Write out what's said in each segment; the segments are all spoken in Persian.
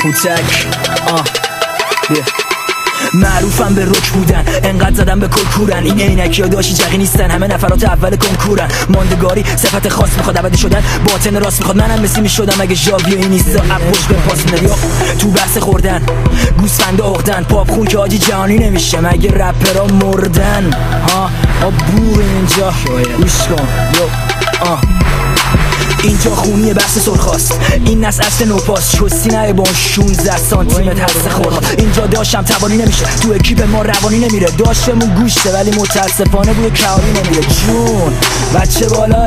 کوچک معروفم به رک بودن، انقدر زدم به کورن. این عینکی ها داشتی جقی نیستن، همه نفرات اول کنکورن. ماندگاری صفت خاص میخواد، ابدی شدن باطن راست میخواد. منم مثلی میشدم اگه ژاوی این نیستا اپوش به پاسنریا تو بحث خوردن گوسفنده اختن. پاپ خون که آجی جهانی نمیشه مگه رپرها مردن. بور اینجا گوش کن اینجا خونیه بحث سرخاست، این نسل اصل نوپاس شستی نه با 16 سانتیمتر هست خورخاست. اینجا داشتم توانی نمیشه، تو اکیپ ما روانی نمیره. داشتمون گوشته ولی متاسفانه بوی کاری نمیره. جون بچه بالاه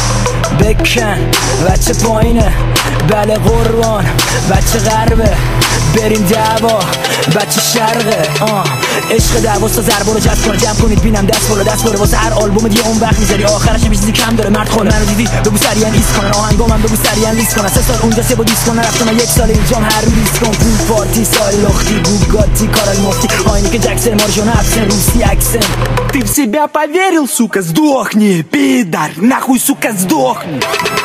بکن، بچه پایینه بله قربان، بچه غربه بریم دعوا، بچه شرقه عشق دعواست. ضربه رو جذب کنه، جمع کنید بینم دست بالا دست بالا. واسه هر آلبوم دیگه اون وقت میذاری آخرش یه چیزی کم داره. مرد خونه منو دیدی بگو سریعا ایست کنن، آهنگا من بگو سریعا لیست کنن. 3 سال اونجا 3 با دیسکو نرفتم، 1 سال اینجام هر رو لیست کن. پول پارتی سال لختی بوگاتی کارل مفتی آینه که جکسن مارجونا افسن روسی اکسن. Ты в себя поверил, сука, сдохни, пидор, нахуй, сука, сдохни.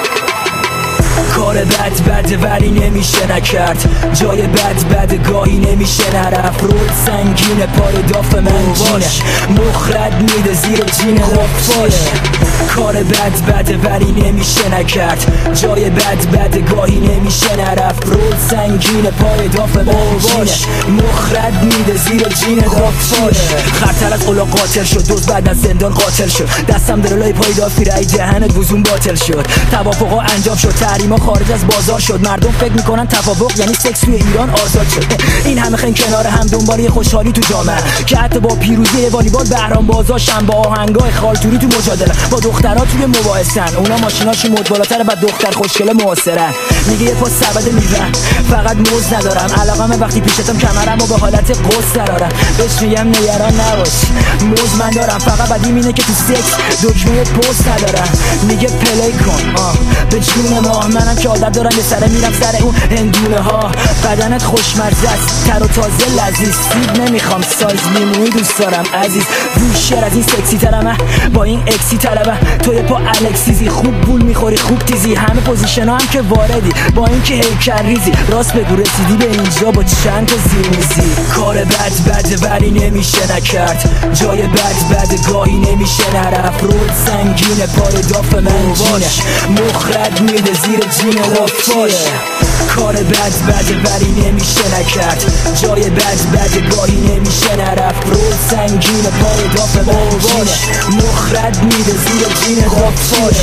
کار بده ولی نمیشه نکرد، جای بد گاهی نمیشه نرفت. رول سنگینه پای داف من جینه، مخرد میده زیر جین رفاش. کار بده ولی نمیشه نکرد، جای بد گاهی نمیشه نرفت. رول سنگینه پای داف من جینه، مخرد میده زیر جین رفاش. خرطر از قلا قاتل شد، دوز بعد از زندان قاتل شد. دستم در لای پای دافی رای دهنت وزون باطل شد. توافقا انجام شد، تحریما خارج از بازار شد. مردم فکر میکنن توافق یعنی سکس توی ایران آزاد شد. این همه خنگ کنار هم دنبال یه خوشحالی تو جامعه، که حتی با پیروزی والیبال بهرام بازاشن. با آهنگای خالتوری تو مجادله، با دخترها توی مباحثن. اونا ماشیناشون مد بالاتره، بعد دختر خوشگله معاصرن. میگه یه پاس سبد میزن فقط موز ندارم، علاقمه وقتی پیشتم کمرمو به حالت قص درارم. بهش میگم نگران نباش موز من دارم، فقط بدیم اینه که تو سکس دکمه پست ندارم. میگه پلی کن به جون ماه، منم که عادت دارم یه سره میرم سر اون هندونه ها. بدنت خوشمزه است تر و تازه لذیذ، سیب نمیخوام سایز لیمویی دوست دارم عزیز. روشر از این سکسی ترمه با این اکسی طلبه، توی پا الکسیزی خوب بول میخوری خوب تیزی. همه پوزیشن ها هم که واردی با این که هیکل ریزی. راست بگو رسیدی به اینجا با چند تا زیر میزی. کار بده ولی نمیشه نکرد، جای بد گاهی نمیشه نرفت. رول سنگینه پای داف من جینه، مخرد میده زیر جین رفاش. کار بده ولی نمیشه نکرد، جای بد گاهی نمیشه نرفت. رول سنگینه پای داف من جینه، مخرد میده زیر جین رفاش.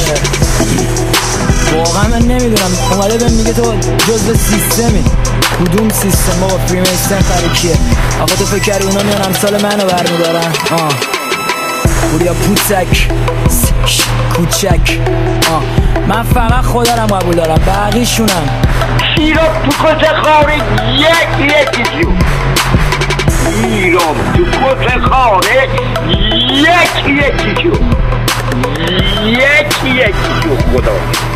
واقعا من نمیدونم، اومده بهم میگه تو جزء سیستمی. کدوم سیستم بابا؟ فریمیسن خریکیه آقا؟ تو فکر کردی اونا میان امثال منو برمیدارن؟ پوریا پوچک کوچک من فقط خودم قبول دارم، بقیشونم ایران تو کت خاره یکی جو، ایران تو کت خاره یکی جو، یکی جو خدا.